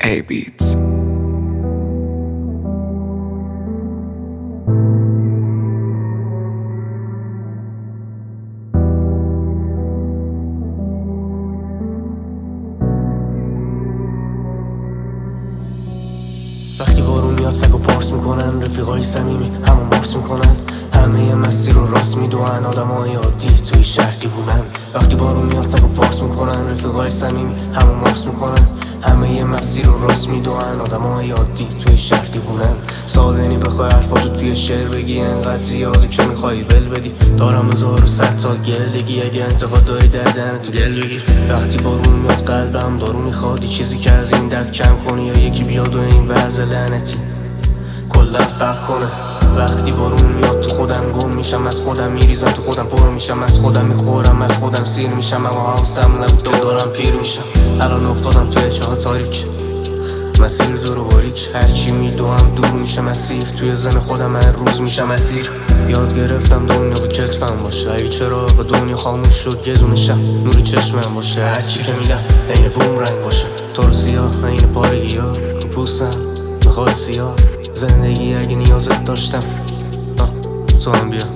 A Beats. وقتی بارون میاد سگو پارس میکنن، رفیقای صمیمی همون مارس میکنن، همه مسیر رو راست میدونن، آدمای عادی توی شهر دیوونن. وقتی بارون میاد سگو پارس میکنن، رفیقای صمیمی همون مارس میکنن، همه مسیر رو راست میدونن، آدمای عادی توی شهر دیوونن. سادنی بخوای حرفاتو توی شعر بگی، انقدر زیاده که میخوای ول بدی. دارم 1100 تا گلگی، اگه انتقاد داری در دهن تو دل بگیر. وقتی بارون میاد قلبم دارو میخواد، چیزی که از این درد کم کنی، یا یکی بیاد و این وضع لعنتی کلا فرق کنه. وقتی بارون میاد تو خودم گم میشم، از خودم میریزم تو خودم پر میشم، از خودم میخورم، از خودم سیر میشم، اما حواسم نبود دارم پیر میشم. الان افتادم توی چاه تاریک، مسیر دور و باریک، هرچی میدوام دور میشه مسیر، توی زن خودم هر روز میشم اسیر. یاد گرفتم دنیا به کتفم باشه، اگه چراغ دنیا خاموش شد یه دونشم نور چشمم باشه، هرچی که میدم عین بوم رنگ باشه، تو رو سیاه عین پارگی ها رو پوستم میخواد سیاه. زندگی اگه نیازت داشتم تو هم بیا.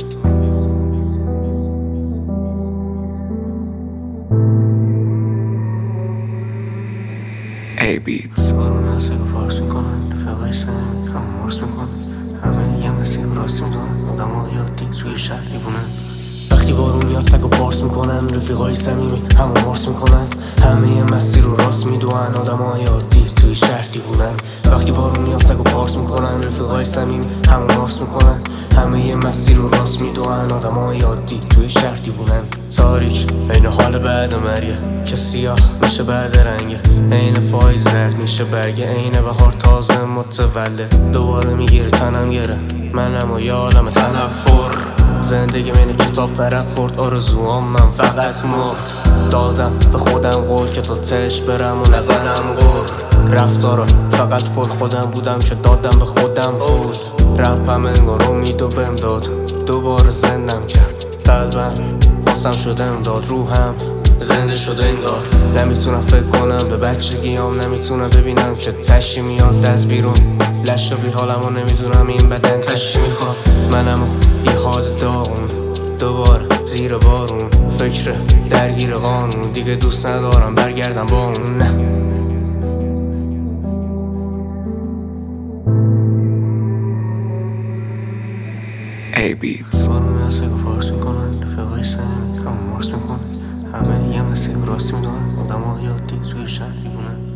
A Beats. بارون از سگو فارس میکنن، رفیقای صمیمی همون مارس میکنن، همه یه مسیر راست میدونن، آدمای عادی توی شهر دیوونن. وقتی بارون میاد سگو پارس میکنن، رفیقای صمیمی همون مارس میکنن، همه مسیر رو راست میدونن، آدمای عادی توی شهر دیوونن. وقتی بارون میاد سگو پارس میکنن، رفیقای صمیمی همون مارس میکنن، همه مسیر رو راست میدونن، آدمای عادی توی شهر دیوونن. تاریک عین حال بعد مریه، که سیاه میشه بعد رنگه، عین پای زرد میشه برگه، عین بهار تازه متولد، دوباره میگیره تنم گره، منم و یه عالم تنفر. زندگی من کتاب ورق خورد، آرزوام من فقط مرد. دادم به خودم قول که تا تش برم و نزنم غر، رفتارا فقط فل خودم بودم که دادم به خودم هول. رپم انگار امیدو بهم داد، دوباره زندم کرد، قلبم باسم شده امداد، روحم زنده شده انگار. نمیتونم فکر کنم به بچگیام، نمیتونم ببینم که تشی میاد دست بیرون، لش و بی حالم و نمیدونم این بدن تشی میخواد منم و یه حال داغون، دوباره زیر بارون، فکر درگیر قانون، دیگه دوست ندارم برگردم با اون. نه A Beats. بارون از سگو فارس میکنن، رفیقای صمیمی همون مارس میکنن، همه یه مسیر راست میدونن، آدمای عادی توی شهر دیوونن.